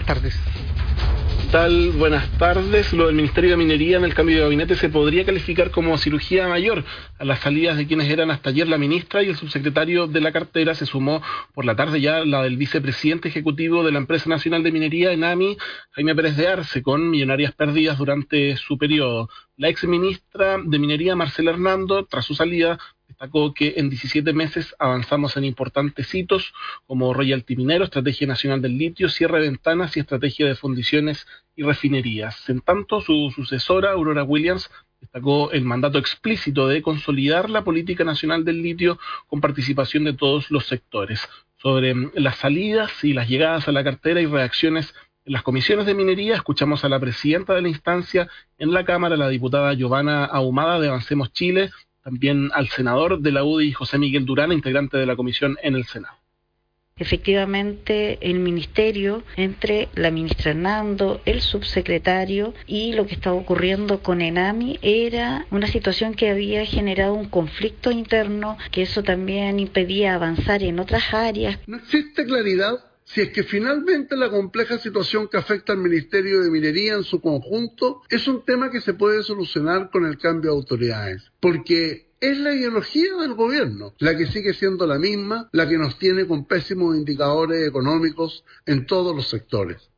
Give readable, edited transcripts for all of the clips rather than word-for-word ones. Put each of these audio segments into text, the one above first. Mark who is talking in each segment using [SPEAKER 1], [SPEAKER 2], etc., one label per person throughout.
[SPEAKER 1] tardes.
[SPEAKER 2] ¿Qué tal? Buenas tardes. Lo del Ministerio de Minería en el cambio de gabinete se podría calificar como cirugía mayor. A las salidas de quienes eran hasta ayer la ministra y el subsecretario de la cartera se sumó por la tarde ya la del vicepresidente ejecutivo de la Empresa Nacional de Minería, ENAMI, Jaime Pérez de Arce, con millonarias pérdidas durante su periodo. La exministra de Minería, Marcela Hernando, tras su salida, destacó que en 17 meses avanzamos en importantes hitos como royalty minero, estrategia nacional del litio, cierre de ventanas y estrategia de fundiciones y refinerías. En tanto, su sucesora, Aurora Williams, destacó el mandato explícito de consolidar la política nacional del litio con participación de todos los sectores. Sobre las salidas y las llegadas a la cartera y reacciones en las comisiones de minería, escuchamos a la presidenta de la instancia en la Cámara, la diputada Giovanna Ahumada de Avancemos Chile, también al senador de la UDI, José Miguel Durán, integrante de la comisión en el Senado.
[SPEAKER 3] Efectivamente, el ministerio, entre la ministra Hernando, el subsecretario y lo que estaba ocurriendo con ENAMI, era una situación que había generado un conflicto interno, que eso también impedía avanzar en otras áreas.
[SPEAKER 4] No existe claridad si es que finalmente la compleja situación que afecta al Ministerio de Minería en su conjunto es un tema que se puede solucionar con el cambio de autoridades, porque es la ideología del gobierno la que sigue siendo la misma, la que nos tiene con pésimos indicadores económicos en todos los sectores.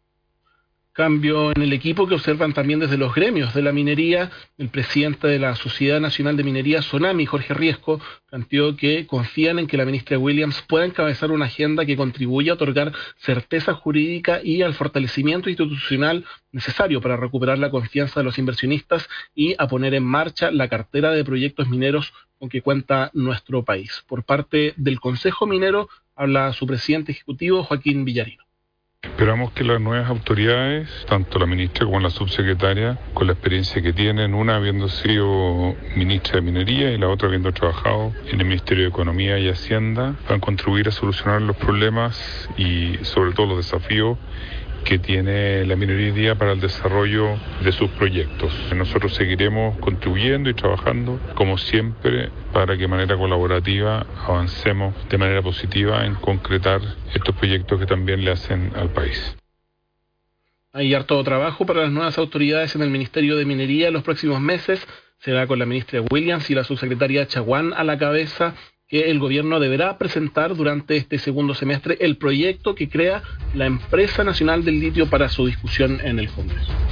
[SPEAKER 2] Cambio en el equipo que observan también desde los gremios de la minería. El presidente de la Sociedad Nacional de Minería, SONAMI, Jorge Riesco, planteó que confían en que la ministra Williams pueda encabezar una agenda que contribuya a otorgar certeza jurídica y al fortalecimiento institucional necesario para recuperar la confianza de los inversionistas y a poner en marcha la cartera de proyectos mineros con que cuenta nuestro país. Por parte del Consejo Minero, habla su presidente ejecutivo, Joaquín Villarino.
[SPEAKER 5] Esperamos que las nuevas autoridades, tanto la ministra como la subsecretaria, con la experiencia que tienen, una habiendo sido ministra de Minería y la otra habiendo trabajado en el Ministerio de Economía y Hacienda, van a contribuir a solucionar los problemas y sobre todo los desafíos que tiene la minería hoy día para el desarrollo de sus proyectos. Nosotros seguiremos contribuyendo y trabajando, como siempre, para que de manera colaborativa avancemos de manera positiva en concretar estos proyectos que también le hacen al país.
[SPEAKER 2] Hay harto trabajo para las nuevas autoridades en el Ministerio de Minería en los próximos meses. Será con la ministra Williams y la subsecretaria Chaguán a la cabeza que el gobierno deberá presentar durante este segundo semestre el proyecto que crea la Empresa Nacional del Litio para su discusión en el Congreso.